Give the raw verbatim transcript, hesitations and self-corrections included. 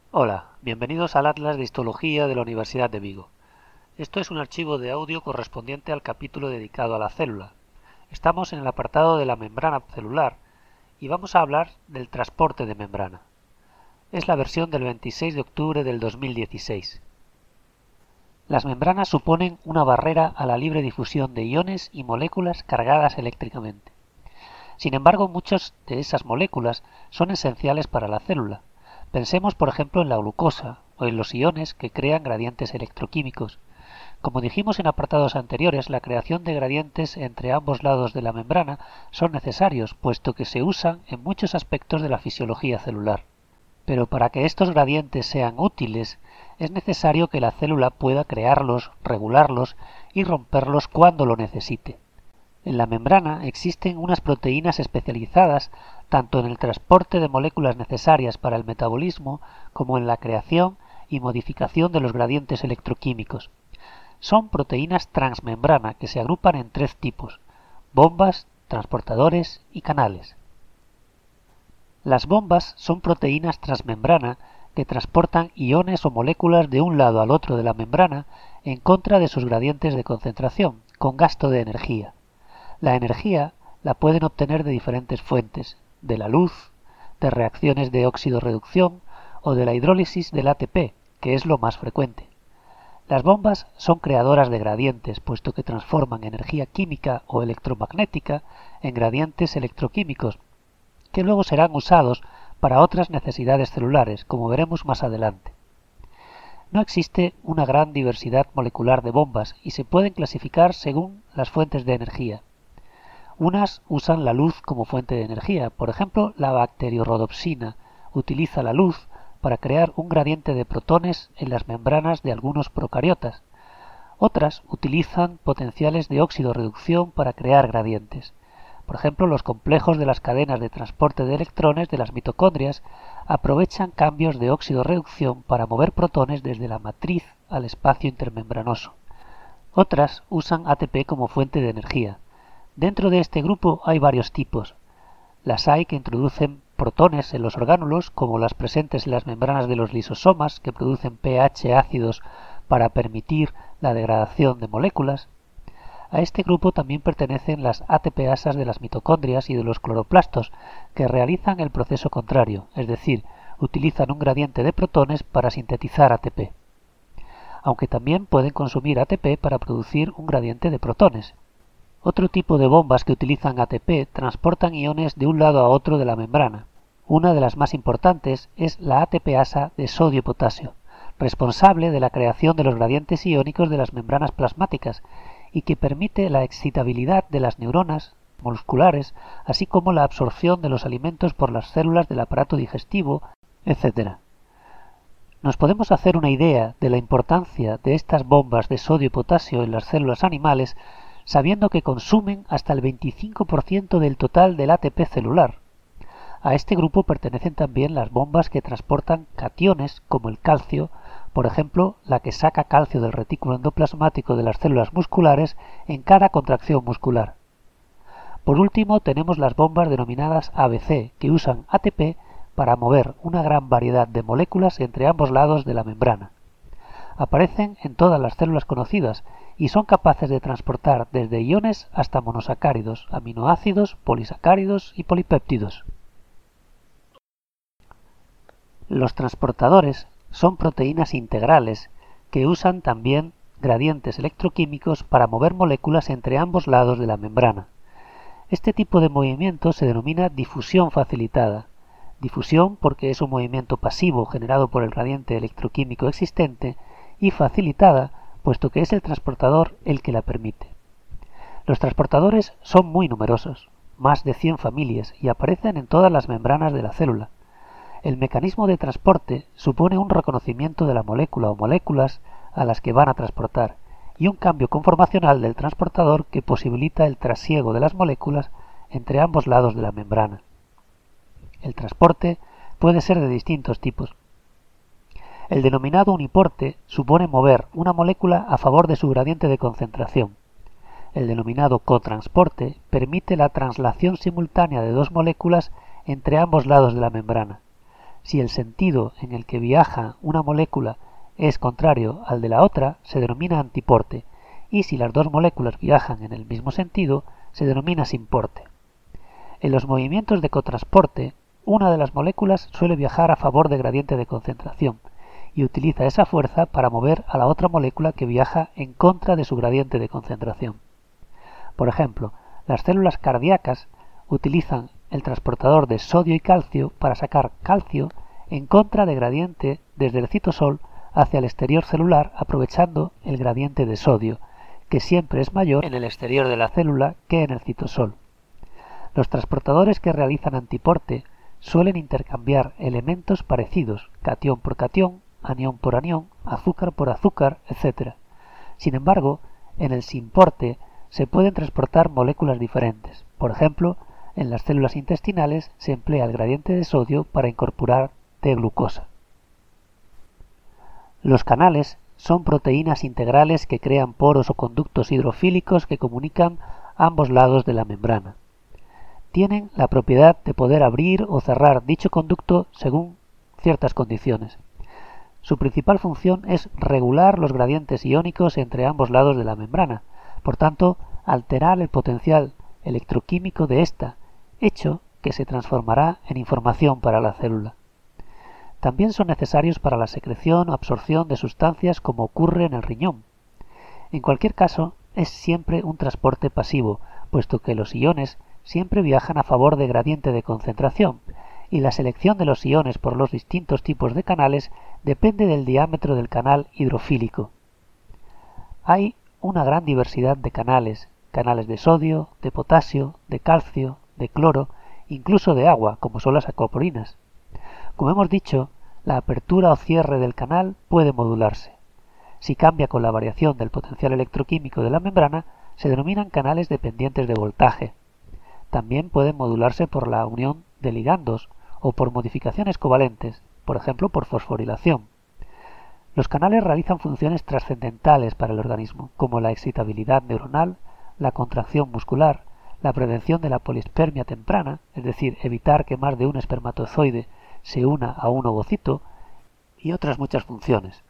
Hola, bienvenidos al Atlas de Histología de la Universidad de Vigo. Esto es un archivo de audio correspondiente al capítulo dedicado a la célula. Estamos en el apartado de la membrana celular y vamos a hablar del transporte de membrana. Es la versión del veintiséis de octubre del dos mil dieciséis. Las membranas suponen una barrera a la libre difusión de iones y moléculas cargadas eléctricamente. Sin embargo, muchas de esas moléculas son esenciales para la célula. Pensemos, por ejemplo, en la glucosa o en los iones que crean gradientes electroquímicos. Como dijimos en apartados anteriores, la creación de gradientes entre ambos lados de la membrana son necesarios, puesto que se usan en muchos aspectos de la fisiología celular. Pero para que estos gradientes sean útiles, es necesario que la célula pueda crearlos, regularlos y romperlos cuando lo necesite. En la membrana existen unas proteínas especializadas tanto en el transporte de moléculas necesarias para el metabolismo como en la creación y modificación de los gradientes electroquímicos. Son proteínas transmembrana que se agrupan en tres tipos: bombas, transportadores y canales. Las bombas son proteínas transmembrana que transportan iones o moléculas de un lado al otro de la membrana en contra de sus gradientes de concentración, con gasto de energía. La energía la pueden obtener de diferentes fuentes, de la luz, de reacciones de óxido-reducción o de la hidrólisis del A T P, que es lo más frecuente. Las bombas son creadoras de gradientes, puesto que transforman energía química o electromagnética en gradientes electroquímicos, que luego serán usados para otras necesidades celulares, como veremos más adelante. No existe una gran diversidad molecular de bombas y se pueden clasificar según las fuentes de energía. Unas usan la luz como fuente de energía. Por ejemplo, la bacteriorhodopsina utiliza la luz para crear un gradiente de protones en las membranas de algunos procariotas. Otras utilizan potenciales de óxido-reducción para crear gradientes. Por ejemplo, los complejos de las cadenas de transporte de electrones de las mitocondrias aprovechan cambios de óxido-reducción para mover protones desde la matriz al espacio intermembranoso. Otras usan A T P como fuente de energía. Dentro de este grupo hay varios tipos. Las hay que introducen protones en los orgánulos, como las presentes en las membranas de los lisosomas, que producen pH ácidos para permitir la degradación de moléculas. A este grupo también pertenecen las A T P asas de las mitocondrias y de los cloroplastos, que realizan el proceso contrario, es decir, utilizan un gradiente de protones para sintetizar A T P. Aunque también pueden consumir A T P para producir un gradiente de protones. Otro tipo de bombas que utilizan A T P transportan iones de un lado a otro de la membrana. Una de las más importantes es la A T P asa de sodio-potasio, responsable de la creación de los gradientes iónicos de las membranas plasmáticas y que permite la excitabilidad de las neuronas musculares, así como la absorción de los alimentos por las células del aparato digestivo, etcétera. Nos podemos hacer una idea de la importancia de estas bombas de sodio-potasio en las células animales sabiendo que consumen hasta el veinticinco por ciento del total del A T P celular. A este grupo pertenecen también las bombas que transportan cationes como el calcio, por ejemplo, la que saca calcio del retículo endoplasmático de las células musculares en cada contracción muscular. Por último, tenemos las bombas denominadas A B C, que usan A T P para mover una gran variedad de moléculas entre ambos lados de la membrana. Aparecen en todas las células conocidas y son capaces de transportar desde iones hasta monosacáridos, aminoácidos, polisacáridos y polipéptidos. Los transportadores son proteínas integrales que usan también gradientes electroquímicos para mover moléculas entre ambos lados de la membrana. Este tipo de movimiento se denomina difusión facilitada. Difusión porque es un movimiento pasivo generado por el gradiente electroquímico existente, y facilitada puesto que es el transportador el que la permite. Los transportadores son muy numerosos, más de cien familias, y aparecen en todas las membranas de la célula. El mecanismo de transporte supone un reconocimiento de la molécula o moléculas a las que van a transportar y un cambio conformacional del transportador que posibilita el trasiego de las moléculas entre ambos lados de la membrana. El transporte puede ser de distintos tipos. El denominado uniporte supone mover una molécula a favor de su gradiente de concentración. El denominado cotransporte permite la traslación simultánea de dos moléculas entre ambos lados de la membrana. Si el sentido en el que viaja una molécula es contrario al de la otra, se denomina antiporte, y si las dos moléculas viajan en el mismo sentido, se denomina simporte. En los movimientos de cotransporte, una de las moléculas suele viajar a favor de gradiente de concentración, y utiliza esa fuerza para mover a la otra molécula que viaja en contra de su gradiente de concentración. Por ejemplo, las células cardíacas utilizan el transportador de sodio y calcio para sacar calcio en contra de gradiente desde el citosol hacia el exterior celular, aprovechando el gradiente de sodio, que siempre es mayor en el exterior de la célula que en el citosol. Los transportadores que realizan antiporte suelen intercambiar elementos parecidos, catión por catión, anión por anión, azúcar por azúcar, etcétera. Sin embargo, en el simporte se pueden transportar moléculas diferentes. Por ejemplo, en las células intestinales se emplea el gradiente de sodio para incorporar T-glucosa. Los canales son proteínas integrales que crean poros o conductos hidrofílicos que comunican ambos lados de la membrana. Tienen la propiedad de poder abrir o cerrar dicho conducto según ciertas condiciones. Su principal función es regular los gradientes iónicos entre ambos lados de la membrana, por tanto, alterar el potencial electroquímico de ésta, hecho que se transformará en información para la célula. También son necesarios para la secreción o absorción de sustancias como ocurre en el riñón. En cualquier caso, es siempre un transporte pasivo, puesto que los iones siempre viajan a favor de gradiente de concentración, y la selección de los iones por los distintos tipos de canales depende del diámetro del canal hidrofílico. Hay una gran diversidad de canales, canales de sodio, de potasio, de calcio, de cloro, incluso de agua, como son las aquaporines. Como hemos dicho, la apertura o cierre del canal puede modularse. Si cambia con la variación del potencial electroquímico de la membrana, se denominan canales dependientes de voltaje. También pueden modularse por la unión de ligandos o por modificaciones covalentes, por ejemplo por fosforilación. Los canales realizan funciones trascendentales para el organismo, como la excitabilidad neuronal, la contracción muscular, la prevención de la polispermia temprana, es decir, evitar que más de un espermatozoide se una a un ovocito, y otras muchas funciones.